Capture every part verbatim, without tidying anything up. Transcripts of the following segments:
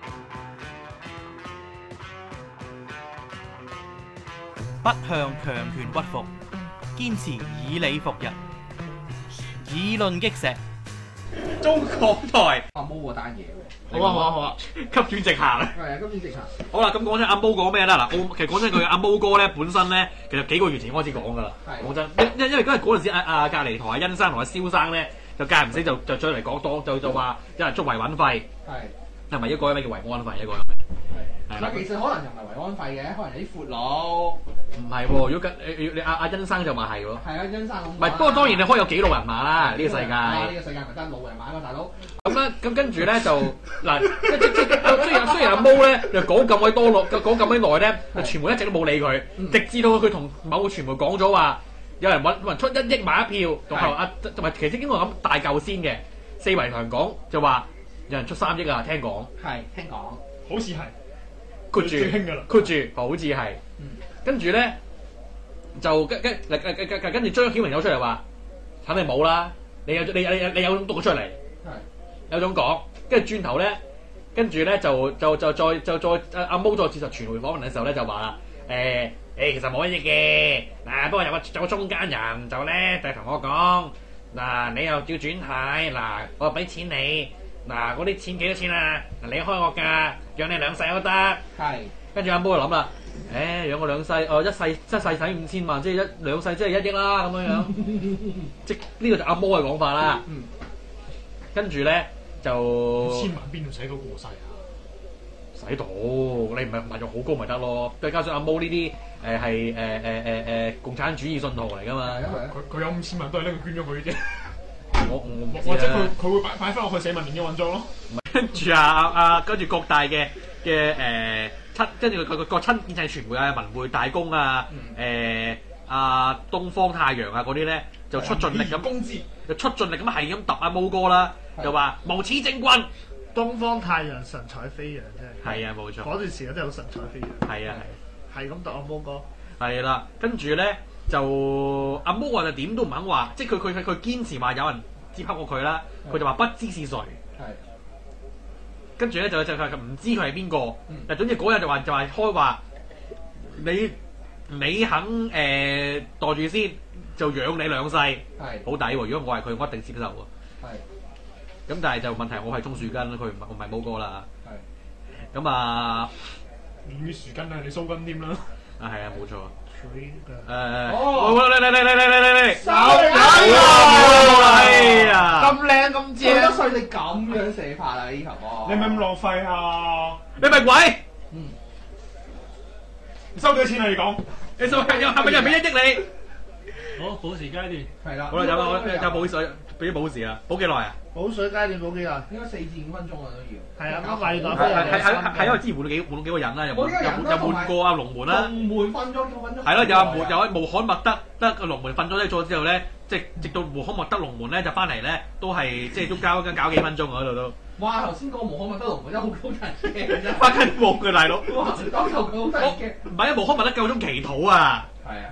不向強權屈服，堅持以理服人，議論擊石。中港台阿毛嗰單嘢喎。 好啊好啊好啊， 急轉直下啦。 係啊，今次直行。 好啦，咁講真，阿毛講咩啦？嗱，我其實講真佢阿毛哥咧，本身咧，其實幾個月前開始講噶啦。 係講真，因因因為嗰嗰陣時，阿阿隔離台阿欣生同阿蕭生咧，就間唔時就就出嚟講多，就就話有人捉維穩費， 係。 係咪一個咩叫維安費一個？ 係。嗱，其實可能又唔係維安費嘅，可能有啲闊佬。 唔係喎，如果你你阿阿欣生就話係喎。 係啊，欣生咁。 唔係，不過當然你可以有幾路人馬啦，呢個世界。 呢個世界咪得路人馬㗎，大佬。 咁咧，咁跟住咧就嗱，即即即雖然雖然阿毛咧就講咁鬼多落，講咁鬼耐咧，傳媒一直都冇理佢，直至到佢同某個傳媒講咗話，有人揾揾出一億買一票，同後阿同埋其實應該咁大嚿先嘅，四圍同人講就話有人出三億啊，聽講。 係，聽講。 好似係。 括住最興㗎啦。 括住，好似係。跟住咧就跟跟跟跟住張曉明走出嚟話，肯定冇啦，你有你你你有種讀咗出嚟。有種講，跟住轉頭咧，跟住咧就就就再就再阿阿毛再接受傳媒訪問嘅時候咧就話啦，誒、欸、誒其實冇乜嘢嘅，嗱不過有個有個中間人就咧就同我講，嗱你又要轉軚，嗱我俾錢你，嗱嗰啲錢幾多錢啊？嗱你開我價，養你兩世都得。 係。 跟住阿毛就諗啦，誒養我兩世，哦一世一世使五千萬，即係一兩世即係一億啦咁樣樣，即呢個就阿毛嘅講法啦。 嗯。 跟住咧。就千萬邊度使到過世啊？ 使到，你唔係物欲好高咪得咯？再加上阿毛呢啲誒係誒誒誒誒共產主義信徒嚟噶嘛？ 佢佢有五千萬都係拎佢捐咗佢啫。 我我唔知或者佢佢會擺擺翻落去社民連嘅運作咯。 跟住啊啊，跟住各大嘅嘅誒親，跟住佢佢個親建制傳媒啊、文匯大公啊、誒啊東方太陽啊嗰啲咧，就出盡力咁，就出盡力咁係咁揼阿毛哥啦。就話無恥政棍， 東方太陽神采飛揚真係。 係啊，冇錯。 嗰段時間真係好神采飛揚。 係啊係。係咁揼阿毛哥。 係啦，跟住咧就阿毛話就點都唔肯話，即係佢佢佢堅持話有人接洽過佢啦，佢就話不知是誰。係。跟住咧就就佢唔知佢係邊個，但總之嗰日就話就話開話你你肯誒、呃、袋住先，就養你兩世。係。好抵喎！如果我係佢，我一定接受喎。係。咁但係就問題，我係鍾樹根，佢唔係我唔係毛哥啦。係。咁啊， 連啲樹根啊，你蘇根添啦。 啊係啊，冇錯。誒， 哦， 嚟嚟嚟嚟嚟嚟嚟嚟！ 手仔啊！哎呀， 咁靚咁正， 幾多歲你咁樣射法啊？呢球波， 你咪咁浪費啊！ 你咪鬼！ 嗯， 你收幾多錢啊？你講， 你收係有係咪有人俾一億你？ 好，補時階段。 係啦。 好啦，有啦，有有補水，俾啲補時啊！補幾耐啊？ 補水階段補幾耐？ 應該四至五分鐘啊都要。 係啊，咁例如講係係係係因為之前換咗幾換咗幾個人啦，又換又又換過阿龍門啦。 龍門瞓咗幾分鐘。 係咯，有阿門有阿穆罕默德得個龍門瞓咗低咗之後咧，即係直到穆罕默德龍門咧就翻嚟咧，都係即係都交緊搞幾分鐘嗰度都。 哇！頭先嗰個穆罕默德龍門真係好高人驚嘅， 翻緊鑊嘅大佬。 哇！當球佢好得人驚。 唔係啊，穆罕默德夠鐘祈禱啊。係啊。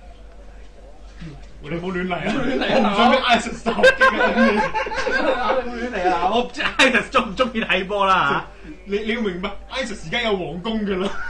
你唔好亂嚟啊！ 亂嚟啊！ 我唔想俾 ISIS 襲擊啊！ 你亂嚟啊！ 我唔知 ISIS 中唔中意睇波啦嚇。 你你要明白 ，ISIS 而家有皇宮㗎啦。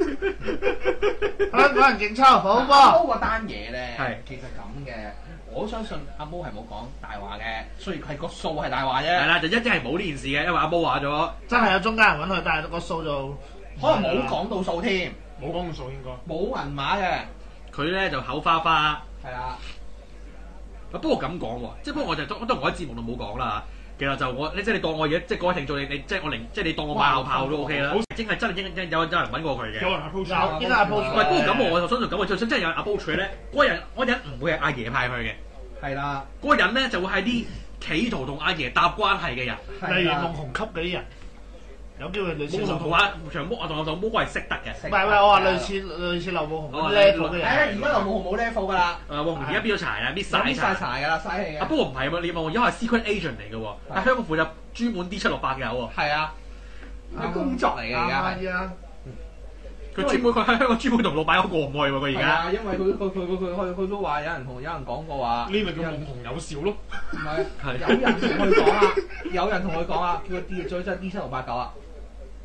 香港人勁抽好波。 阿毛嗰單嘢咧， 係其實咁嘅，我相信阿毛係冇講大話嘅，雖然係個數係大話啫。 係啦，就一即係冇呢件事嘅，因為阿毛話咗， 真係有中間人揾佢，但係個數就可能冇講到數添， 冇講到數應該。 冇銀碼嘅。 佢咧就口花花。 係啊。 不過咁講喎，即係不過我就都都我喺節目度冇講啦。其實就我，即係你當我而家，即係各位聽眾，你你即係我零，即係你當我馬後炮都 OK 啦。真係真係應有有人揾過佢嘅。 有人 approach， 有應該 approach。 喂，不過咁我就相信咁，我最想真係有人 approach 咧，嗰個人嗰個人唔會係阿爺派去嘅。 係啦。嗰個人咧就會係啲企圖同阿爺搭關係嘅人， 例如夢紅級嗰啲人。有機會類似夢同阿長毛啊同劉毛係識得嘅。 唔係唔係，我話類似類似劉夢紅嗰啲 level 嘅人。 係啊，而家劉夢紅冇 level 㗎啦。 誒，夢紅而家邊咗柴啊？搣晒搣晒柴㗎啦，嘥氣嘅。 啊，不過唔係喎，你夢紅而家係 secret agent 嚟嘅喎，喺香港負責專門 D 七六八嘅有喎。 係啊，係工作嚟嘅而家係。 佢專門佢喺香港專門同老闆過唔去喎，佢而家。 係啊，因為佢佢佢佢佢佢都話有人同有人講過話。 呢咪叫夢紅有兆咯。 唔係，有人同佢講啊，有人同佢講啊，叫佢 D 最真係 D 七六八九啊。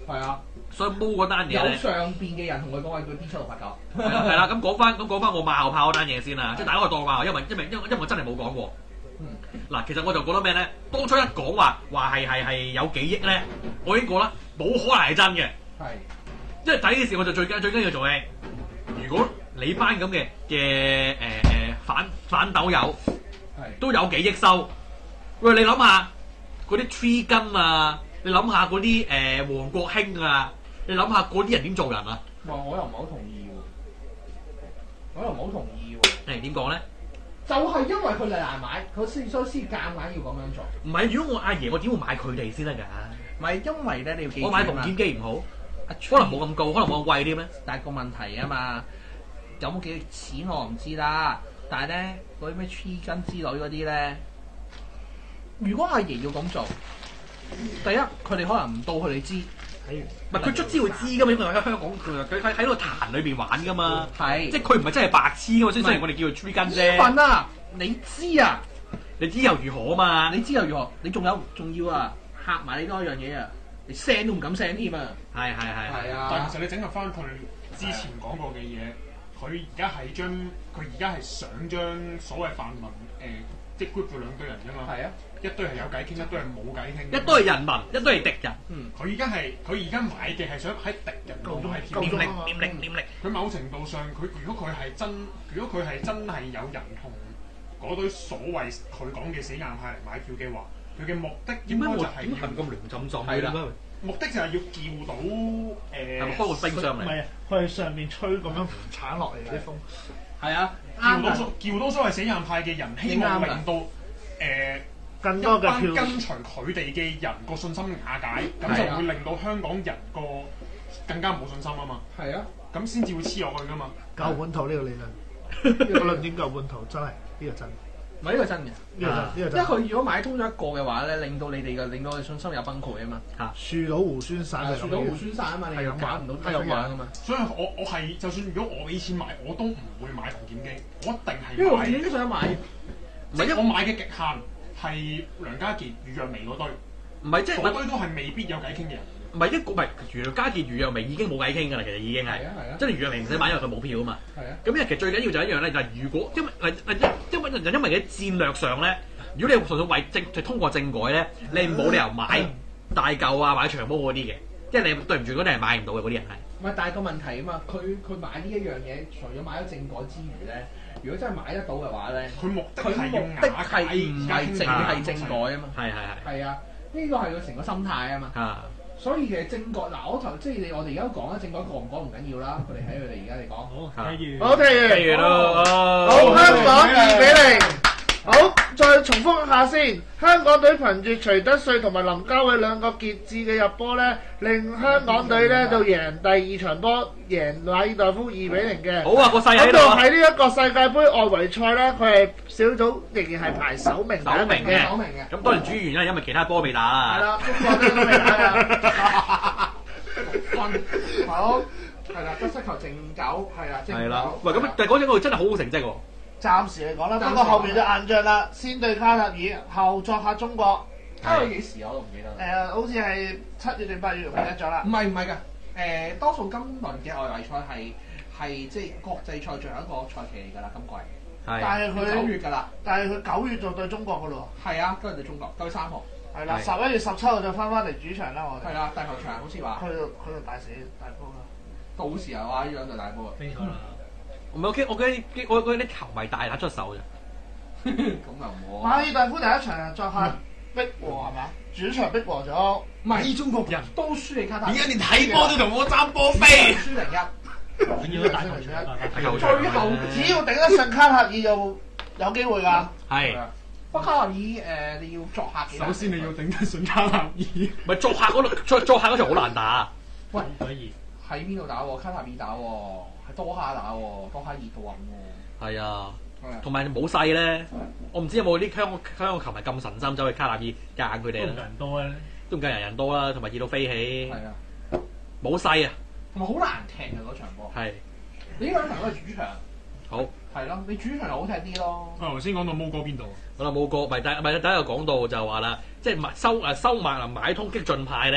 係啊， 所以毛嗰單嘢有咧， 上邊嘅人同佢講話叫 D 七六八九。 係啦。咁講翻咁講翻我馬後炮嗰單嘢先啦，即係大家可以當馬後，因為因為因為因為我真係冇講過。嗱，其實我就覺得咩咧？當初一講話話係係係有幾億咧，我已經覺得冇可能係真嘅。 係， 因為第一件事我就最緊最緊要做嘅，如果你班咁嘅嘅誒誒反反斗友係都有幾億收，喂你諗下嗰啲 Tree 根啊，你諗下嗰啲誒黃國興啊，你諗下嗰啲人點做人啊？ 哇！我又唔係好同意喎，我又唔係好同意喎。 誒點講咧？ 就係因為佢哋難買，佢先所以先夾硬要咁樣做。 唔係，如果我阿爺，我點會買佢哋先得㗎？ 唔係因為咧，你要記住我買龍劍機唔好，可能冇咁高，可能冇咁貴啲咩？ 但係個問題啊嘛，有冇幾錢我唔知啦。但係咧，嗰啲咩 tree 根之類嗰啲咧，如果阿爺要咁做，第一佢哋可能唔到佢哋知， 唔係佢卒之會知㗎嘛，因為喺香港佢佢喺喺個壇裏邊玩㗎嘛， 係即係佢唔係真係白痴㗎嘛，雖然我哋叫佢 Tree 根啫。 份啊，你知啊， 你知又如何啊嘛？ 你知又如何？你仲有仲要啊，嚇埋你多一樣嘢啊，你聲都唔敢聲添啊！ 係係係。 係啊， 但係其實你整合翻佢之前講過嘅嘢，佢而家係將佢而家係想將所謂泛民誒、呃、即係 group 咗兩堆人啫嘛。 係啊， 一堆係有偈傾，一堆係冇偈傾。 一堆係人民，一堆係敵人。 嗯， 佢而家係佢而家買嘅係想喺敵人度買票。 念力念力念力。 佢某程度上，佢如果佢係真，如果佢係真係有人同嗰堆所謂佢講嘅死硬派嚟買票嘅話，佢嘅目的應該就係點解咁亂浸浸係啦。 目的就係要叫到誒， 係咪開個冰箱嚟？ 唔係啊，佢係上面吹咁樣鏟落嚟啲風。 係啊， 叫到所叫到所謂死硬派嘅人，希望令到誒更多嘅一班票跟隨佢哋嘅人個信心瓦解，咁就會令到香港人個更加冇信心啊嘛。 係啊， 咁先至會黐落去噶嘛。 舊本土呢個理論，呢個論點舊本土真係呢個真， 唔係呢個真嘅。 呢個真，呢個因為真。 佢如果買通咗一個嘅話咧，令到你哋嘅令到你信心有崩潰啊嘛。 嚇！ 樹倒猢猻散就樹倒猢猻散啊嘛，你又搞唔到係咁玩啊嘛。 所以我我係就算如果我俾錢買，我都唔會買龍劍機，我一定因為我係買。 自己都想買。 唔係，我買嘅極限係梁家傑、余若薇嗰堆， 唔係即係嗰堆都係未必有偈傾嘅人。 唔係一個唔係余家傑、余若薇已經冇偈傾㗎啦，其實已經係。 係啊係啊。 即係余若薇唔使買，因為佢冇票啊嘛。 係啊。 咁因為其實最緊要就係一樣咧，就係如果因為誒誒因因為因為喺戰略上咧，如果你純粹為政就通過政改咧，你冇理由買大嚿啊買長毛嗰啲嘅，即係你對唔住嗰啲係買唔到嘅嗰啲人係。 唔係，但係個問題啊嘛，佢佢買呢一樣嘢，除咗買咗政改之餘咧，如果真係買得到嘅話咧， 佢目的佢係目的係要瓦解唔係淨係政改啊嘛？ 係係係。 係啊，呢個係佢成個心態啊嘛。 啊！ 所以其實政改嗱，我頭即係你我哋而家講啦，政改過唔過唔緊要啦，佢哋喺佢哋而家嚟講。 好， 例好，聽如咯， 好，香港二比零。好，再重複一下先。香港隊憑住徐德帥同埋林家偉兩個傑志嘅入波咧，令香港隊咧就贏第二場波，贏馬爾代夫二比零嘅。 好啊，個勢咁就喺度啊！ 喺呢一個世界盃外圍賽咧，佢係小組仍然係排首名首名嘅。 講明嘅。 咁當然主要原因係因為其他波未打啦。 係啦，中國都未打㗎。好， 係啦，得失球正九，係啦，正九。 係啦，喂，咁但係嗰陣嗰個真係好好成績喎。 暫時嚟講啦，不過後面就硬仗啦，先對卡塔爾，後作客中國。 卡到幾時我都唔記得啦。 誒，好似係七月定八月唔記得咗啦唔。係唔係㗎，誒多數今輪嘅外圍賽係係即係國際賽最後一個賽期嚟㗎啦，今季。 但係。 係佢九月㗎啦。 但係佢九月就對中國㗎咯係啊，跟住對中國，九月三號。 喎。係啦， 係十一月十七號就翻返嚟主場啦，我哋。 係啦，大球場好似話。 去到去到大死大波啦。 到時候啊，呢兩隊大波啊。 飛過啦。 唔係我驚我驚啲我我啲球迷大打出手啫。 咁又唔馬好。 爾代夫第一場作客逼和係嘛？主場逼和咗。 唔係中國人都輸你卡塔爾。 而家連睇波都同我爭波飛。 輸零一。 緊要大球場。 大球最後只要頂得順卡塔爾就有機會㗎。 係。 不過卡塔爾誒，你要作客幾難？ 首先你要頂得順卡塔爾。 唔係作客嗰度作作客嗰場好難打。 喂，喺邊度打喎？卡塔爾打喎，喺多哈打喎，多哈熱度穩喎。 係啊。 係啊。 同埋冇勢咧，我唔知有冇啲香港香港球迷咁神心走去卡塔爾夾佢哋啦。 人多咧。 都唔計人人多啦，同埋熱到飛起。 係啊。 冇勢啊。 同埋好難踢啊嗰場波。 係。 你呢兩場都係主場。 好。 係咯，你主場就好踢啲咯。 啊，頭先講到毛哥邊度啊？ 我哋冇個，咪第咪第一個講到就話啦，即係買收誒收買啊買通激進派咧，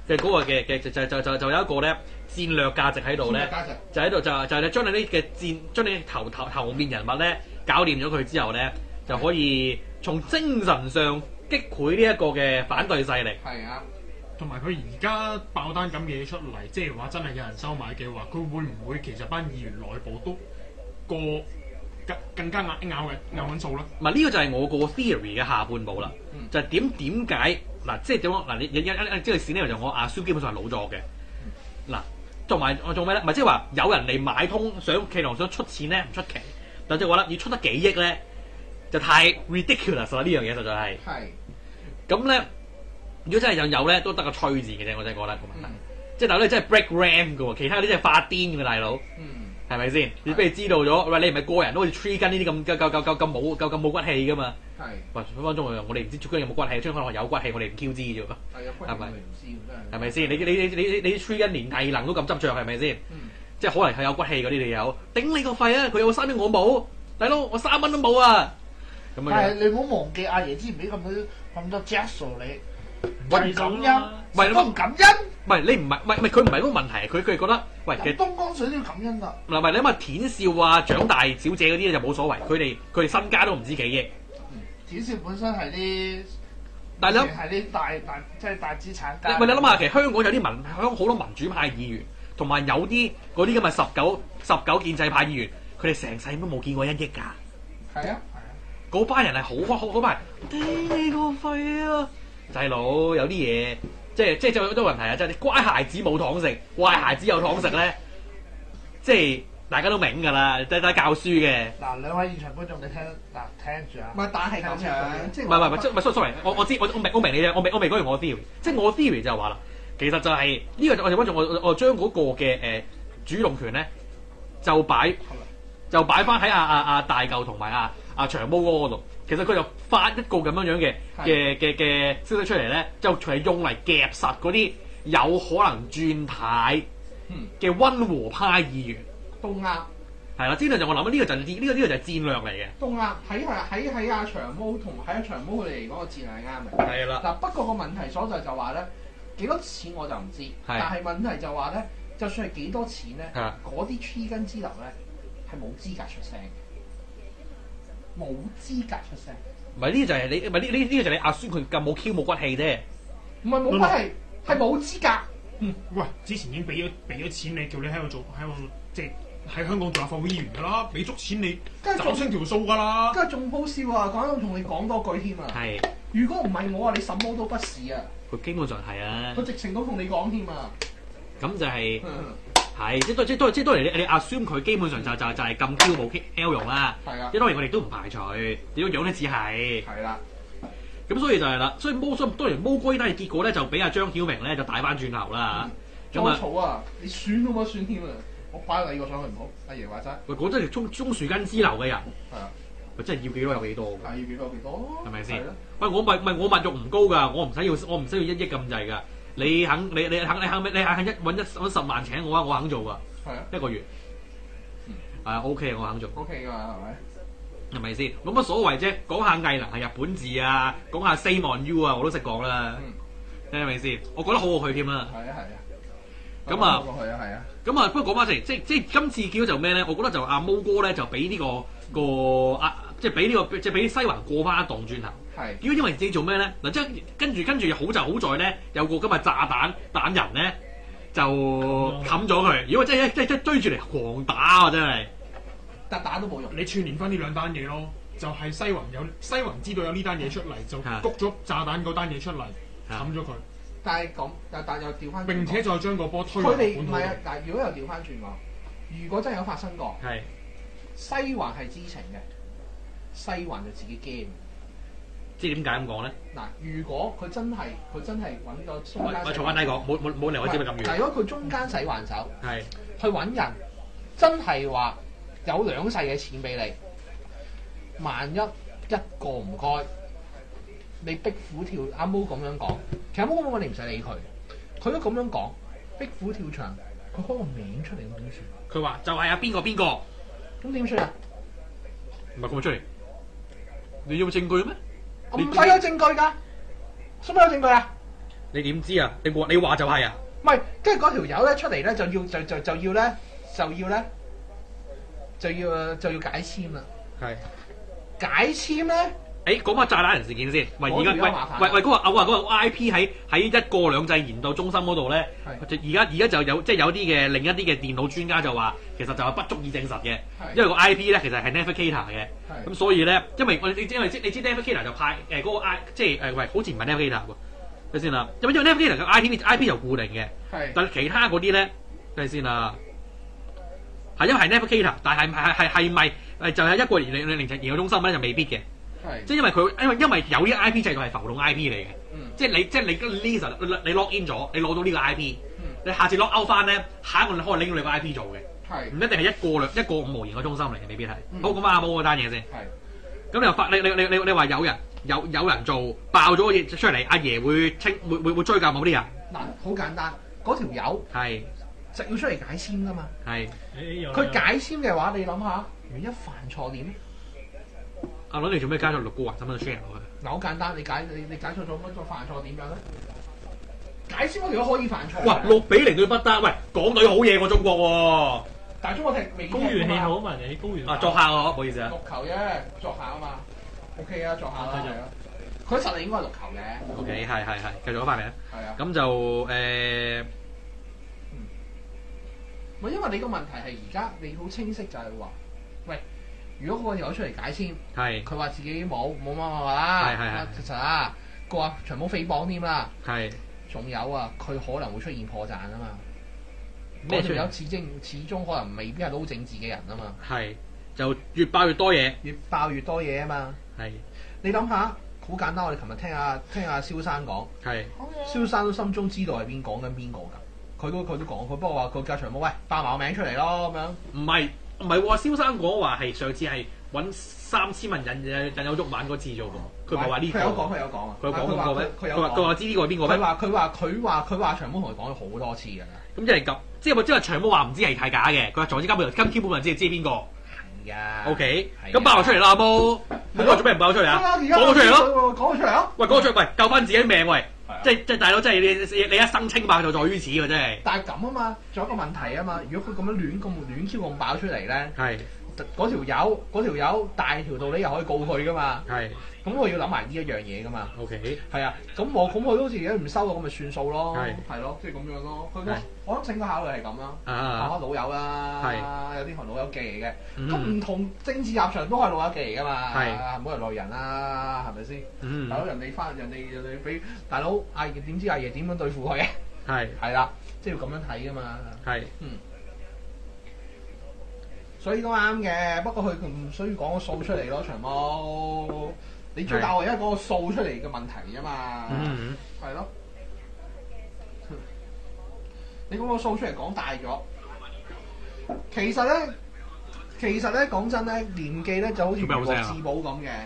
嘅嗰個嘅嘅就就就就就有一個咧戰略價值喺度咧，就喺度就就就將你啲嘅戰將你頭頭頭面人物咧搞掂咗佢之後咧，就可以從精神上擊潰呢一個嘅反對勢力。 係啊。 同埋佢而家爆單咁嘅嘢出嚟，即係話真係有人收買嘅話，佢會唔會其實班議員內部都個更更加咬咬嘅咬緊數咧？ 唔係呢個就係我個 theory 嘅下半部啦， 嗯、 就係點點解嗱，即係點講嗱？你一一一即係史呢個就我阿 Sue 基本上係老咗嘅嗱，同埋我做咩咧？唔係即係話有人嚟買通想企圖想出錢咧唔出奇，但係我覺得要出得幾億咧就太 ridiculous 啦！呢樣嘢實在係係咁咧。如果真係有有咧，都得個吹字嘅啫，我真係覺得個問題。 嗯、 即係大佬你真係 break ram 嘅喎，其他嗰啲真係發癲嘅大佬，係咪先？你俾你知道咗，喂，你唔係個人都好似 tree 根呢啲咁夠夠夠夠咁冇夠咁冇骨氣㗎嘛？ 係。 喂，分分鐘我哋唔知 tree 根有冇骨氣，將可能有骨氣，我哋唔 Q 知啫喎。 係啊，骨氣我哋唔知真係。 係咪先？你你你你你你 tree 根連藝能都咁執着，係咪先？ 嗯、 即係可能係有骨氣嗰啲你有，頂你個肺啊！佢有三蚊我冇，大佬我三蚊都冇啊！咁但係你唔好忘記阿爺之前俾咁多咁多 Jazz 你。 喂， 感恩， 唔係都唔感恩。 唔係你唔係，唔係唔係佢唔係嗰個問題，佢佢係覺得，喂，其實東江水都要感恩㗎。 嗱，唔係你諗下田少啊、長大小姐嗰啲咧就冇所謂，佢哋佢哋身家都唔知幾億。 田少本身係啲， 但係你諗係啲大大即係大資產家。 唔係你諗下，其實香港有啲民香港好多民主派議員，同埋有啲嗰啲咁嘅十九十九建制派議員，佢哋成世都冇見過一億㗎。 係啊，係啊， 嗰班人係好好嗰班人，頂你個肺啊！細佬有啲嘢，即係即係有好多問題啊！即係乖孩子冇糖食，壞孩子有糖食咧，即係大家都明㗎啦，得得教書嘅。 嗱，兩位現場觀眾，你聽嗱聽住啊！ 唔係，但係咁樣，即係唔係唔係唔係，唔係 sorry，我我知我我明我明你啫，我未我未講完我 theory，即係我 theory 就係話啦，其實就係呢個我哋觀眾我我我將嗰個嘅誒主動權咧，就擺就擺翻喺阿阿阿大嚿同埋阿阿長毛嗰度。其實佢就發一個咁樣樣嘅嘅嘅嘅消息出嚟咧，就係用嚟夾實嗰啲有可能轉軚嘅溫和派議員。 都啱。 係啦，之後就我諗呢個就係呢個呢個就係戰略嚟嘅。 都啱，喺喺喺阿長毛同喺阿長毛佢哋嚟講個戰略係啱嘅。 係啦。 嗱，不過個問題所在就話咧，幾多錢我就唔知，但係問題就話咧，就算係幾多錢咧，嗰啲黐根之流咧係冇資格出聲。冇資格出聲， 唔係呢個就係你，唔係呢呢呢個就係你阿孫佢咁冇 Q 冇骨氣啫。 唔係冇骨氣，係冇資格。 嗯，喂，之前已經俾咗俾咗錢你，叫你喺度做喺度即係喺香港做立法會議員㗎啦，俾足錢你找清條數㗎啦。 跟住仲好笑啊！講到同你講多句添啊。係。如果唔係我啊，你什麼都不是啊。 佢基本上係啊。 佢直情都同你講添啊。 咁就係、是。係，即係都即係都即係當然你你 assume 佢基本上就就就係咁嬌冇 L 用啦。係啊。即係當然我哋都唔排除，點樣樣都只係。係啦。咁所以就係啦，所以毛所以當然毛哥呢單嘢結果咧就俾阿張曉明咧就帶翻轉頭啦嚇。 咁啊！草啊！你選都冇得選添啊！我擺第二個上去唔好，阿爺話齋。喂， 嗰真係中中樹根之流嘅人。 係啊。 喂，真係要幾多有幾多？ 係要幾多有幾多？係咪先？ 喂，我物唔係我物欲唔高㗎，我唔使要我唔需要一億咁滯㗎。你肯你你肯你肯你肯一揾一揾十萬請我啊！我肯做㗎。係啊。一個月。嗯。係啊 ，OK，我肯做。 OK 㗎嘛，係咪？ 係咪先？冇乜所謂啫，講下藝能係日本字啊，講下 Shame on you 啊，我都識講啦。嗯。係咪先？我覺得好過佢添啦。係啊係啊。咁啊。好過佢啊係啊。咁啊，不過講翻嚟，即即今次見到就咩咧？我覺得就阿毛哥咧就俾呢、這個個啊，即係俾呢個即係俾西環過翻一檔轉頭。係。點解因為自己做咩咧？嗱，即係跟住跟住好就好在咧，有個今日炸彈彈人咧就冚咗佢。如果真係即係即係追住嚟狂打啊！真係。 但打都冇用。 你串連翻呢兩單嘢咯，就係、是、西環有西環知道有呢單嘢出嚟，就谷咗炸彈嗰單嘢出嚟，冚咗佢。但係咁，但但又調翻。並且再將個波推。佢哋唔係啊！但如果又調翻轉講，如果真係有發生過，係西環係知情嘅，西環就自己驚。 即係點解咁講咧？ 嗱，如果佢真係佢真係揾個中間， 我坐翻低講，冇冇冇理由我知佢咁遠。 但如果佢中間洗環手，係去揾人，真係話有兩世嘅錢俾你，萬一一個唔該。你壁虎跳阿毛咁樣講，其實阿毛咁講你唔使理佢，佢都咁樣講，壁虎跳牆，佢開個名出嚟咁點算？ 佢話就係啊邊個邊個， 咁點算啊？ 唔係咁出嚟，你要證據咩？ 唔使有證據㗎，使乜有證據啊？ 你點知啊？你話你話就係啊？ 唔係，跟住嗰條友咧出嚟咧就要就就就要咧就要咧就要就要解簽啦。 係解簽咧。 誒講翻炸彈人事件先，喂而家喂喂喂嗰個我話嗰個 I P 喺喺一國兩制研究中心嗰度咧，就而家而家就有即係有啲嘅另一啲嘅電腦專家就話，其實就係不足以證實嘅，因為個 I P 咧其實係 Navigator 嘅，咁所以咧因為我你因為知你知 Navigator 就派誒嗰個 I 即係誒喂好似唔係 Navigator 喎，睇先啦，因為因為 Navigator 嘅 I P I P 就固定嘅，但係其他嗰啲咧睇先啦，係因為係 Navigator，但係係係係咪誒就係一國研研研究中心咧就未必嘅。即係因為佢，因為因為有啲 I P 制度係浮動 I P 嚟嘅，嗯、即係你即係你呢時候你 log in 咗，你攞到呢個 I P，、嗯、你下次 log out 翻咧，下一個你可以拎到你個 I P 做嘅，唔一定係一個兩一個五毛研嘅中心嚟嘅，未必係。嗯、好講翻阿寶嗰單嘢先，咁你又發你你你你你話有人有有人做爆咗個嘢出嚟，阿爺會清會會會追究某啲人？ 嗱，好簡單，嗰條友係實要出嚟解簽噶嘛，係佢解簽嘅話，你諗下，如果一犯錯點？阿倫，你做咩加咗六個啊？使唔使 share 落去？嗱，好簡單，你解你你解錯咗乜個犯錯點樣咧？解簽嗰條可以犯錯。哇，六比零對不得，喂，港隊好嘢喎，中國喎。但係中國踢未高原氣好嘛？你高原啊，作客喎，唔好意思啊。 六球啫，作客啊嘛。O K 啊，作客啦，係啊。佢實力應該係六球嘅。 O K，係係係，繼續翻嚟啊。 係啊。 咁就誒， 唔係因為你個問題係而家你好清晰就係話，喂。如果嗰個友出嚟解簽，係佢話自己冇冇乜乜啦，係係係，其實啊，個話長毛誹謗添啦，係，仲有啊，佢可能會出現破綻啊嘛，嗰條友始終始終可能未必係撈政治嘅人啊嘛，係，就越爆越多嘢，越爆越多嘢啊嘛，係，你諗下，好簡單，我哋琴日聽下聽下蕭生講，係，蕭生都心中知道係邊講緊邊個㗎，佢都佢都講，佢不過話佢叫長毛喂爆埋個名出嚟咯咁樣，唔係。唔係喎，蕭生講話係上次係揾三千蚊引引引有喐玩嗰次做喎，佢唔係話呢個。佢有講，佢有講啊。佢講過咩？佢有講。佢話知呢個係邊個咩？佢話佢話佢話佢話長毛同佢講咗好多次㗎啦。咁即係咁，即係即係長毛話唔知係太假嘅。佢話總之根本根基本上知知邊個。係啊。O K。咁爆出嚟啦，阿毛。咁我做咩唔爆出嚟啊？講咗出嚟咯。講咗出嚟咯。喂，講咗出嚟，喂，救翻自己命喂。即係即係大佬，即係你你一生清白就在於此喎，真係。但係咁啊嘛，仲有一個問題啊嘛，如果佢咁樣亂咁亂 Q 咁爆出嚟咧，係嗰條友嗰條友大條道理又可以告佢噶嘛，係。咁我要諗埋呢一樣嘢噶嘛。O K。係啊，咁我咁佢好似而家唔收到咁咪算數咯，係係咯，即係咁樣咯。佢我諗整個考慮係咁啦，考下老友啦，係有啲係老友記嚟嘅，咁唔同政治立場都係老友記嚟噶嘛，係唔好人內人啦，係咪先？大佬人哋翻人哋人哋俾大佬阿爺點知阿爺點樣對付佢嘅？係係啦，即係要咁樣睇噶嘛，係嗯。所以都啱嘅，不過佢唔需要講個數出嚟咯，長毛。你最大係因為嗰個數出嚟嘅問題啫嘛，係咯。你講個數出嚟講大咗，其實咧，其實咧講真咧，年紀咧就好似如獲至寶咁嘅。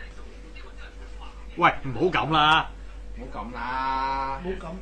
喂，唔好咁啦，唔好咁啦，唔好咁。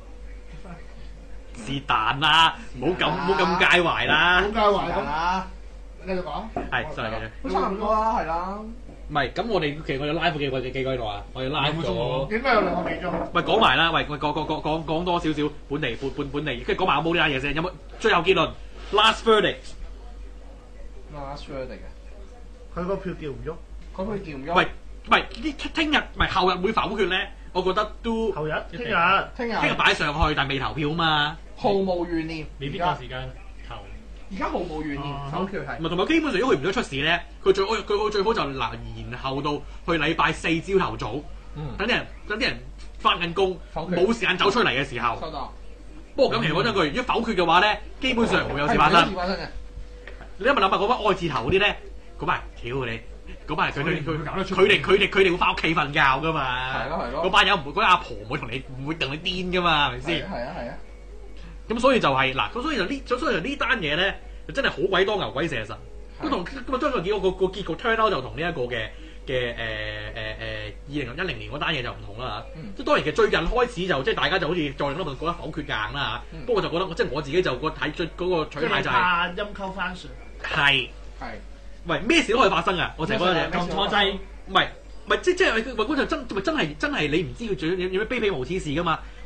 是但啦，唔好咁，唔好咁介懷啦，唔好介懷啦。繼續講，係，sorry，繼續。都差唔多啦，係啦。唔係，咁我哋其實我有 live 幾個幾幾個喺度啊？我哋 live 咗。點解有兩個幾鐘？喂，講埋啦，喂喂，講講講講講多少少本地本本本地，跟住講埋有冇呢單嘢先？有冇最後結論 ？Last verdict。Last verdict 啊！佢個票叫唔喐，佢票叫唔喐。喂喂，呢聽日唔係後日會否決咧？我覺得都後日，聽日，聽日，聽日擺上去，但係未投票啊嘛。毫無懸念，未必夠時間投。而家毫無懸念，否決係。唔係同埋基本上，如果佢唔想出事咧，佢最好佢最好就嗱延後到去禮拜四朝頭早，等啲人等啲人翻緊工，冇時間走出嚟嘅時候。收到。不過咁其實講真句，如果否決嘅話咧，基本上唔會有事發生。事發生嘅。你諗下諗下嗰班愛字頭嗰啲咧，嗰班屌你！嗰班人佢佢佢哋佢哋佢哋會翻屋企瞓覺㗎嘛？係咯係咯。嗰班友唔會，嗰啲阿婆唔會同你唔會同你癲㗎嘛？係咪先？係啊係啊。咁所以就係嗱，咁所以就呢，所以就呢單嘢咧，就真係好鬼多牛鬼蛇神。咁同咁啊，將個結個個結局 turn out 就同呢一個嘅嘅誒誒誒二零一零年嗰單嘢就唔同啦嚇。即係當然其實最近開始就即係大家就好似再諗諗覺得否決硬啦嚇。不過就覺得即係我自己就個睇最嗰個取態就係怕陰溝翻船。係係。喂，咩事都可以發生啊！我成日覺得撳錯掣，唔係唔係即即係喂，嗰就真咪真係真係你唔知佢做有有咩卑鄙無恥事噶嘛？喂，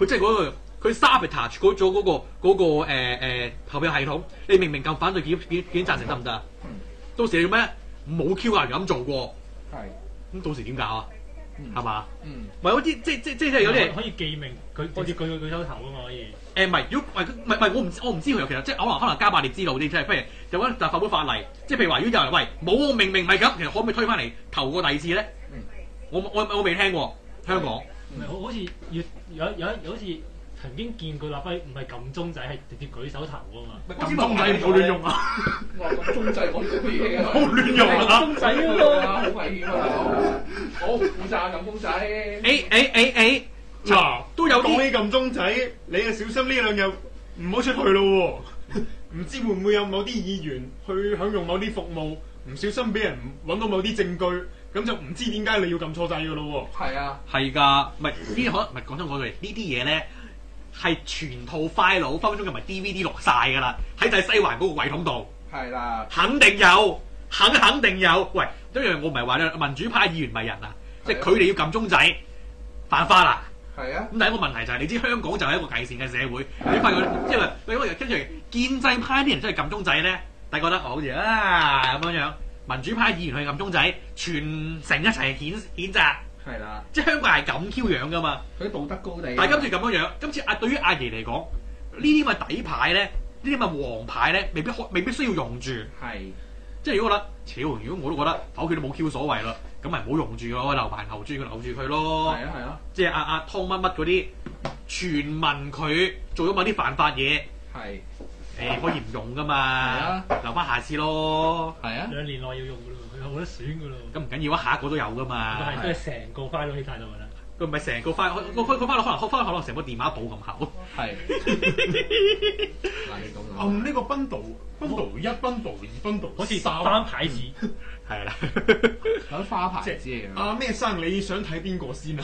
佢即係嗰個佢 sabotage 咗嗰個嗰、嗰個誒、呃呃、投票系統，你明明咁反對，檢檢檢贊成得唔得啊？到時你做咩？冇 Q 人咁做過，係咁到時點搞啊？係嘛？嗯，唔係有啲即即即係有啲可以記明佢直接舉舉手投啊嘛可以。 誒唔係，如果唔係唔係唔係我唔我唔知佢其實即係可能可能加百列之路啲，即係譬如有嗰立法會法例，即係譬如話如果有人喂冇明明唔係咁，其實可唔可以推翻嚟投過第二次咧？嗯，我我我未聽過香港。 唔係好似有有有好似曾經見過立法唔係撳鐘仔，係直接舉手投啊嘛。 撳鐘仔唔好亂用啊！ 哇！撳鐘仔講啲乜嘢啊？ 好亂用啊！ 鐘仔喎， 好危險啊！好負責撳鐘仔。 誒誒誒誒，嗱都有講起撳鐘仔，你啊小心呢兩日唔好出去咯喎！唔知會唔會有某啲議員去享用某啲服務，唔小心俾人揾到某啲證據。咁就唔知點解你要撳錯掣㗎咯喎！ 係啊， 係㗎，唔係呢啲可能唔係講真講句，呢啲嘢咧係全套 file 分分鐘又唔係 D V D 錄晒㗎啦，喺就係西環嗰個櫃桶度。係啦，肯定有，肯肯定有。喂，因為我唔係話咧民主派議員唔係人啊，即係佢哋要撳鐘仔犯法啦。係啊。咁第一個問題就係、是、你知香港就係一個計線嘅社會，你發覺即係因為跟住建制派啲人真係撳鐘仔咧，大家覺得好似啊咁樣樣。民主派議員去撳鐘仔，全城一齊譴譴責，係啦，即係香港係咁 Q 樣噶嘛，佢道德高地。但係今次咁樣樣，今次啊對於阿爺嚟講，呢啲咁嘅底牌咧，呢啲咁嘅黃牌咧，未必未必需要用住，係，即係如果覺得，超如果我都覺得否決都冇 Q 所謂啦，咁咪唔好用住咯，留牌留住佢留住佢咯，係啊係啊，即係阿阿湯乜乜嗰啲，傳聞佢做咗某啲犯法嘢，係。誒可以唔用噶嘛？啊、留翻下次咯。係啊， 兩年內要用噶咯，佢冇得選噶咯。 咁唔緊要啊，下一個都有噶嘛。 係都係成個 file 起曬度㗎啦。 佢唔係成個 file，佢佢佢 file 可能 file 可能成個電話簿咁厚。係。嗱你講啊，呢個 bundle bundle 一 bundle 二 bundle 好似翻牌子。 係啦。 有花牌子嚟㗎。 啊咩生？你想睇邊個先啊？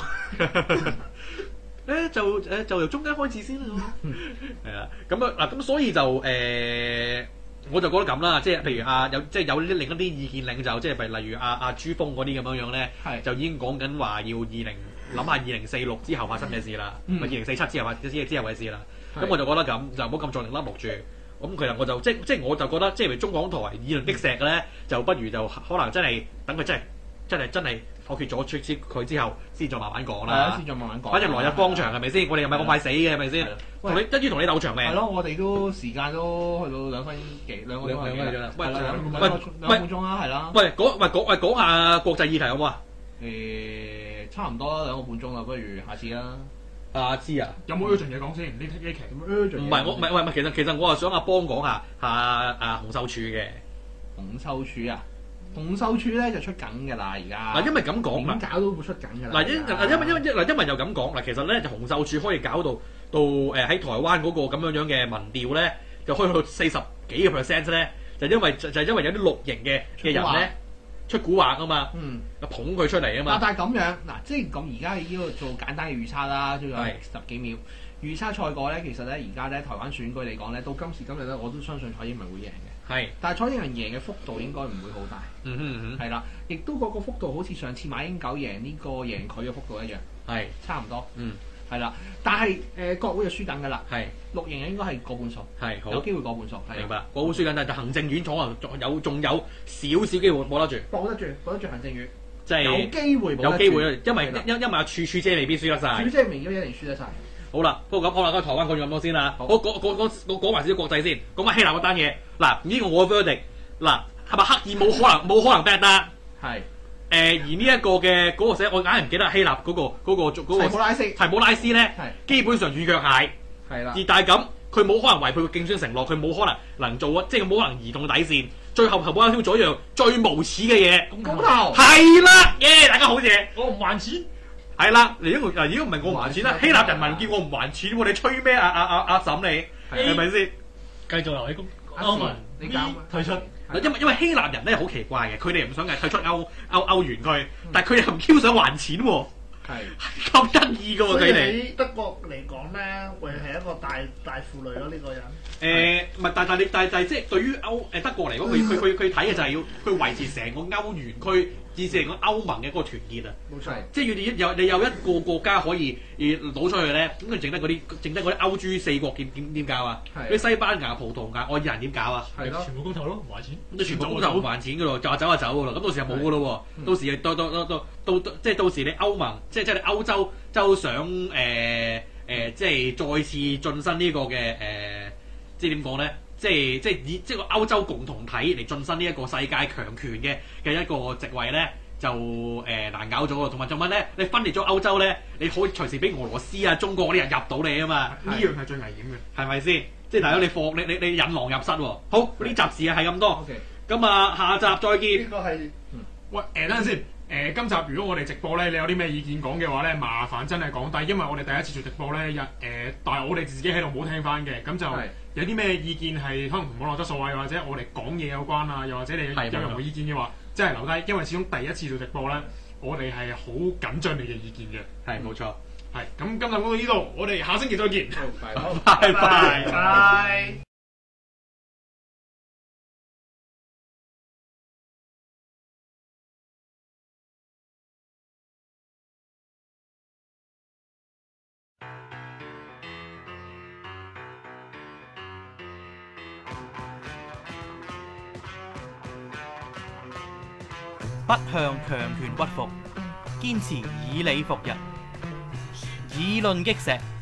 咧就誒就由中間開始先啦，係啊，咁啊嗱，咁所以就誒、呃，我就覺得咁啦，即係譬如啊，有即係有啲另一啲意見領袖，即係譬如例如阿阿朱峰嗰啲咁樣樣咧，就已經講緊話要二零諗下二零四六之後發生嘅事啦，唔係二零四七之後或者之之後嘅事啦。咁我就覺得咁就唔好咁盡力甩落住。咁其實我就即即係我就覺得，即係譬如中港台議論擊石咧，就不如就可能真係等佢真係真係真係。否決咗出之佢之後，先再慢慢講啦。先再慢慢講。反正來日方長係咪先？我哋又唔係咁快死嘅係咪先？同你一於同你鬥長命。係咯，我哋都時間都去到兩分幾兩個兩個幾啦。喂，兩個兩個鐘啦，係啦。喂，講喂講喂講下國際議題好唔好啊？誒，差唔多啦，兩個半鐘啦，不如下次啦。阿知啊？有冇 urgent 嘢講先？呢呢期咁 urgent。唔係我唔係喂唔係，其實其實我係想阿邦講下下阿洪秀柱嘅。洪秀柱啊？洪秀柱咧就出緊㗎啦，而家嗱，因為咁講點搞都會出緊㗎啦。嗱，因嗱因為因為嗱因為又咁講嗱，其實咧就洪秀柱可以搞到到誒喺台灣嗰個咁樣樣嘅民調咧，就可以去到四十幾個 percent 咧，就因為就就因為有啲綠營嘅嘅人咧出蠱惑啊嘛，嗯，捧佢出嚟啊嘛。但係咁樣嗱，即係咁而家喺呢度做簡單嘅預測啦，仲有十幾秒預測賽果咧，其實咧而家咧台灣選舉嚟講咧，到今時今日咧，我都相信蔡英文會贏嘅。係，但係蔡英文贏嘅幅度應該唔會好大。嗯哼嗯哼，係啦，亦都嗰個幅度好似上次馬英九贏呢個贏佢嘅幅度一樣。係，差唔多。嗯，係啦，但係誒、呃、國會就輸緊㗎啦。係，綠營應該係過半數。係，有機會過半數。明白。國會輸緊，但係行政院可能有仲有少少機會保得住。保得住，保得住行政院。即係有機會保得住。有機會，因為因因為阿柱柱姐未必輸得晒。柱姐未必一定輸得晒。好啦，不過咁，我嚟講台灣講咗咁多先啦。我講講講我講埋少少國際先，講埋希臘嗰單嘢。嗱，呢個我嘅 verdict，嗱係咪刻意冇可能冇可能 bad 單？係。誒，而呢一個嘅嗰個寫，我硬係唔記得希臘嗰個嗰個嗰個提姆拉斯。提姆拉斯咧，基本上軟腳蟹。係啦。而但係咁，佢冇可能違背佢競選承諾，佢冇可能能做啊，即係冇可能移動底線。最後提姆拉斯做一樣最無恥嘅嘢。公投。係啦，耶！大家好嘢。我唔還錢。係啦，嚟咗嗱，如果唔係我唔還錢啦，希臘人民叫我唔還錢喎，你吹咩啊啊啊阿嬸你係咪先？繼續留喺公歐盟，你搞退出。因為因為希臘人咧好奇怪嘅，佢哋唔想係退出歐歐歐元區，但係佢哋唔 Q 想還錢喎。係咁得意嘅喎佢哋。喺德國嚟講咧，會係一個大大負累咯呢個人。誒唔係，但但你但但即係對於歐誒德國嚟講，佢佢佢佢睇嘅就係要佢維持成個歐元區意思嚟講歐盟嘅嗰個團結啊。 冇錯， 即係要你有你有一個國家可以誒攞出去咧，咁佢剩得嗰啲剩得嗰啲歐豬四國點點點搞啊？啲西班牙、葡萄牙、愛爾蘭點搞啊？ 係咯， 全部公投咯，唔還錢。 咁你全部公投唔還錢㗎咯，就話走就走㗎咯。咁到時就冇㗎咯喎。到時到到到到到即係到時你歐盟即係即係你歐洲就想誒誒、呃呃、即係再次晉身呢個嘅誒、呃，即係點講咧？即係即係以即係個歐洲共同體嚟晉身呢一個世界強權嘅嘅一個席位咧，就誒、呃、難搞咗咯。同埋仲乜咧？你分裂咗歐洲咧，你可以隨時俾俄羅斯啊、中國嗰啲人入到你啊嘛。 呢樣係最危險嘅， 係咪先？即係大佬你放你你你引狼入室喎。好，呢集時係咁多。咁 Okay. 啊，下集再見。 呢個係喂誒等陣先。誒、今集如果我哋直播咧，你有啲咩意見講嘅話咧，麻煩真係講低，因為我哋第一次做直播咧，日誒，但係我哋自己喺度冇聽翻嘅，咁就有啲咩意見係可能同網絡質素啊，又或者我哋講嘢有關啊，又或者你有任何意見嘅話，真係留低，因為始終第一次做直播咧，我哋係好緊張你嘅意見嘅。 係冇錯。 係咁，今集講到呢度，我哋下星期再見。 好， 拜拜。 拜。 不向強權屈服，堅持以理服人，議論擊石。